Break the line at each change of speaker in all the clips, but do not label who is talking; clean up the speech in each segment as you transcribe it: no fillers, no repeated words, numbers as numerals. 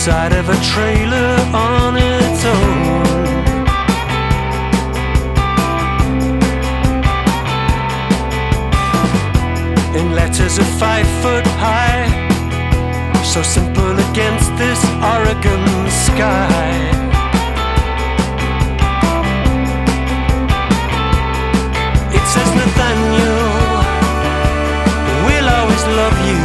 side of a trailer on its own. In letters of 5 foot high, so simple against this Oregon sky. It says, Nathaniel, we'll always love you.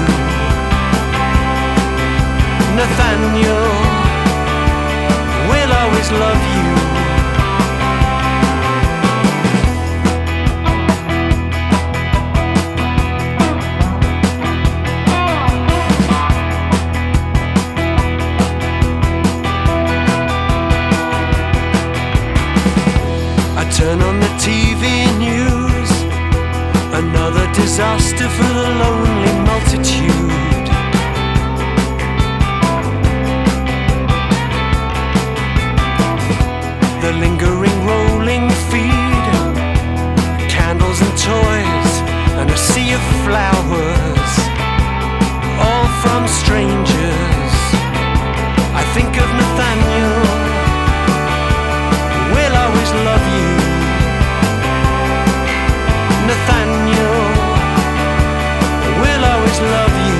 Nathaniel, we'll always love you. Turn on the TV news, another disaster for the lonely multitude. The lingering rolling feed, candles and toys, and a sea of flowers, all from strangers. I think of Nathaniel, we'll always love you. Nathaniel, we'll always love you.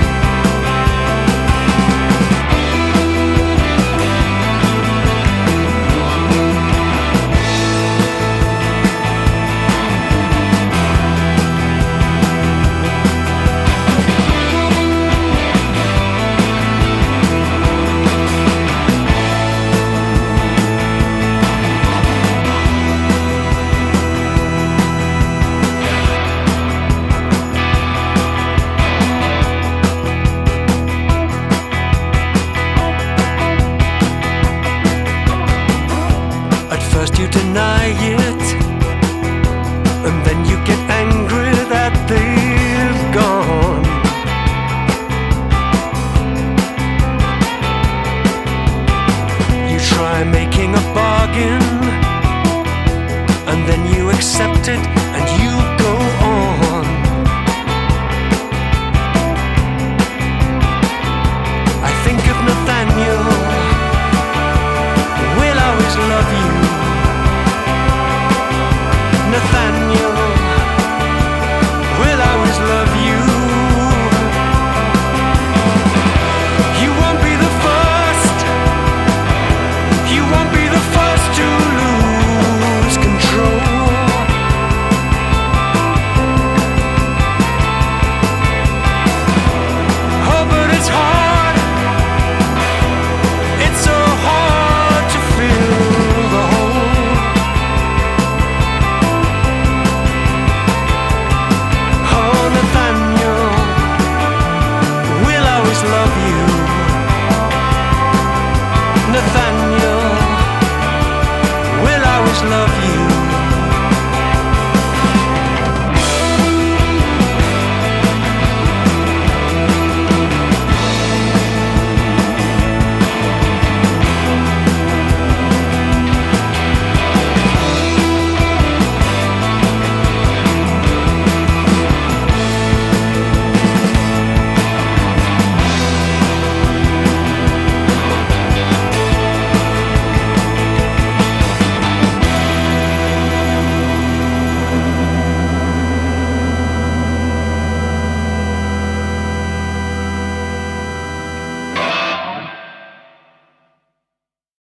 First you deny it, and then you get angry that they've gone. You try making a bargain, and then you accept it